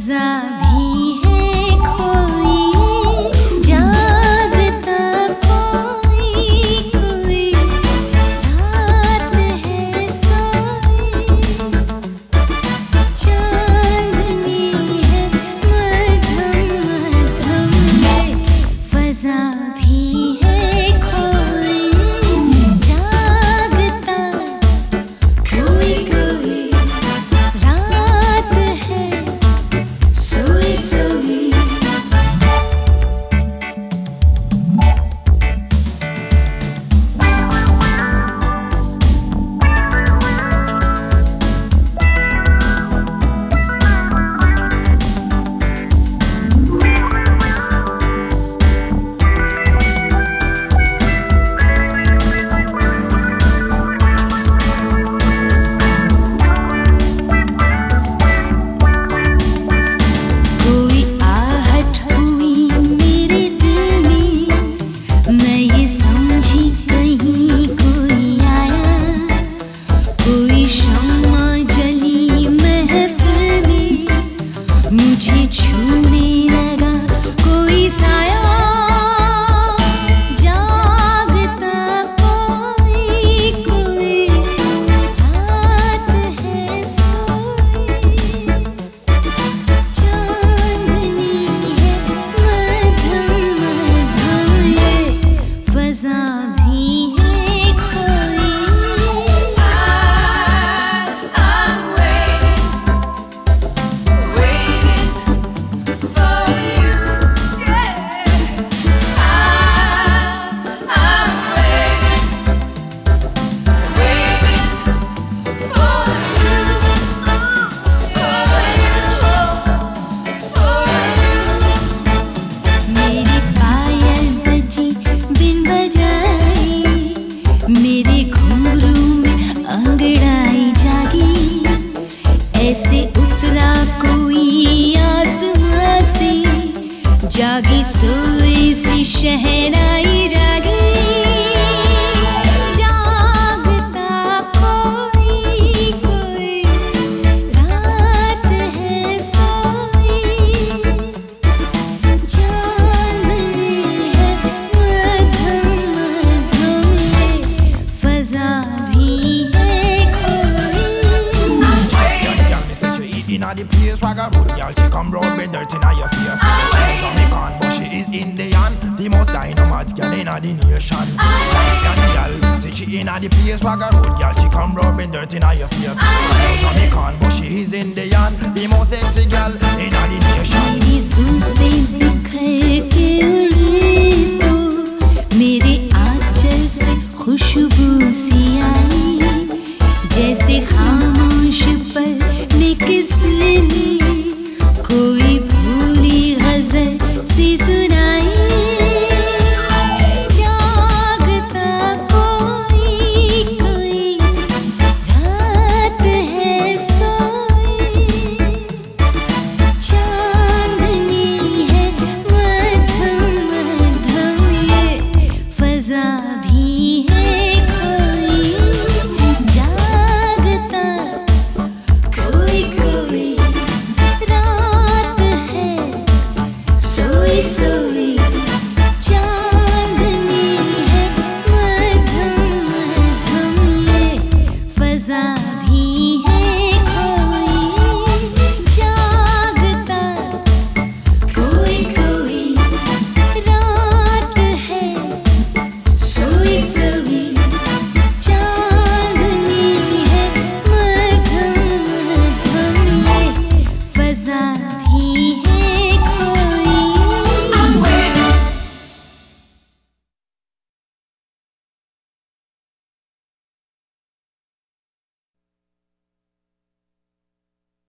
फजा भी है कोई जागता कोई कोई रात है सोई चांदनी है मधम मधम ये फजा भी है कोई जागता कोई कोई रात है सोई सोई मुझे छूने लगा कोई साया जागता कोई कोई रात है सोई चांदनी है मधम मधम ये फजा भी है कोई मेरे घुंघरू में अंगड़ाई जागी ऐसे उतरा कोई आसमां से जागी सोई सी शहनाई जागी जागता कोई कोई रात है सोई चांदनी है मधम मधम ये फजा भी है कोई Inna the place, swagger good girl. She come round with dirt inna your face. She no Jamaican, but she is Indian. The most dynamite girl inna the nation. That girl, say she inna the place, swagger good girl. She come round with dirt inna your face. She no Jamaican, but she is Indian. The most sexy girl.